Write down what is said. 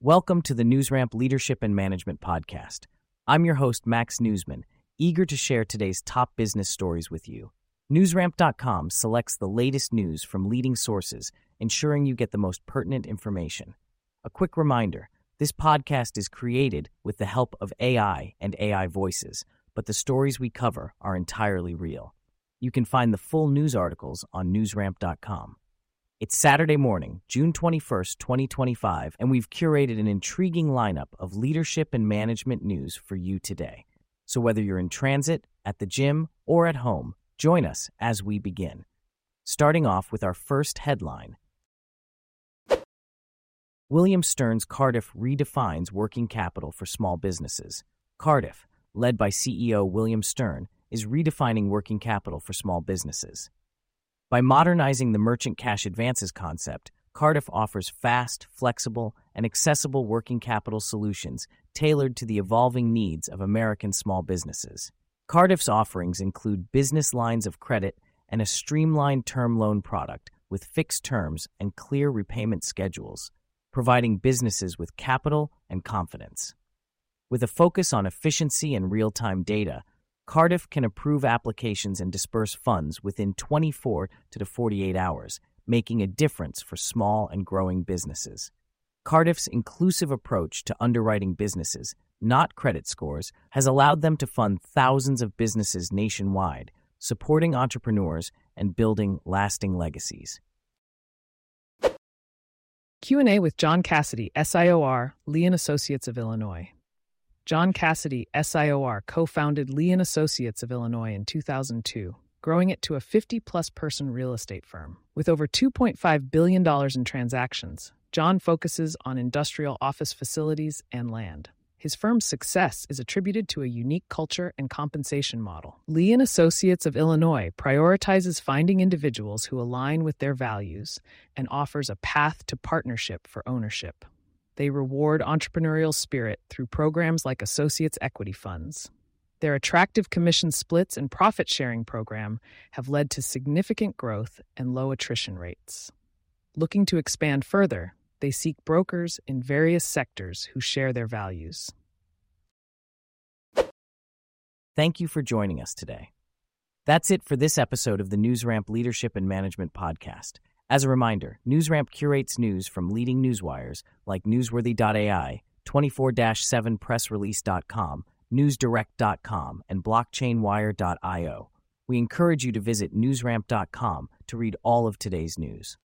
Welcome to the NewsRamp Leadership and Management Podcast. I'm your host, Max Newsman, eager to share today's top business stories with you. NewsRamp.com selects the latest news from leading sources, ensuring you get the most pertinent information. A quick reminder, this podcast is created with the help of AI and AI voices, but the stories we cover are entirely real. You can find the full news articles on NewsRamp.com. It's Saturday morning, June 21st, 2025, and we've curated an intriguing lineup of leadership and management news for you today. So whether you're in transit, at the gym, or at home, join us as we begin. Starting off with our first headline. William Stern's Cardiff redefines working capital for small businesses. Cardiff, led by CEO William Stern, is redefining working capital for small businesses. By modernizing the merchant cash advances concept, Cardiff offers fast, flexible, and accessible working capital solutions tailored to the evolving needs of American small businesses. Cardiff's offerings include business lines of credit and a streamlined term loan product with fixed terms and clear repayment schedules, providing businesses with capital and confidence. With a focus on efficiency and real-time data, Cardiff can approve applications and disperse funds within 24 to 48 hours, making a difference for small and growing businesses. Cardiff's inclusive approach to underwriting businesses, not credit scores, has allowed them to fund thousands of businesses nationwide, supporting entrepreneurs and building lasting legacies. Q&A with John Cassidy, SIOR, Lee & Associates of Illinois. John Cassidy, SIOR, co-founded Lee & Associates of Illinois in 2002, growing it to a 50-plus person real estate firm. With over $2.5 billion in transactions, John focuses on industrial office facilities and land. His firm's success is attributed to a unique culture and compensation model. Lee & Associates of Illinois prioritizes finding individuals who align with their values and offers a path to partnership for ownership. They reward entrepreneurial spirit through programs like Associates Equity Funds. Their attractive commission splits and profit-sharing program have led to significant growth and low attrition rates. Looking to expand further, they seek brokers in various sectors who share their values. Thank you for joining us today. That's it for this episode of the NewsRamp Leadership and Management Podcast. As a reminder, NewsRamp curates news from leading newswires like Newsworthy.ai, 24/7pressrelease.com, NewsDirect.com, and BlockchainWire.io. We encourage you to visit NewsRamp.com to read all of today's news.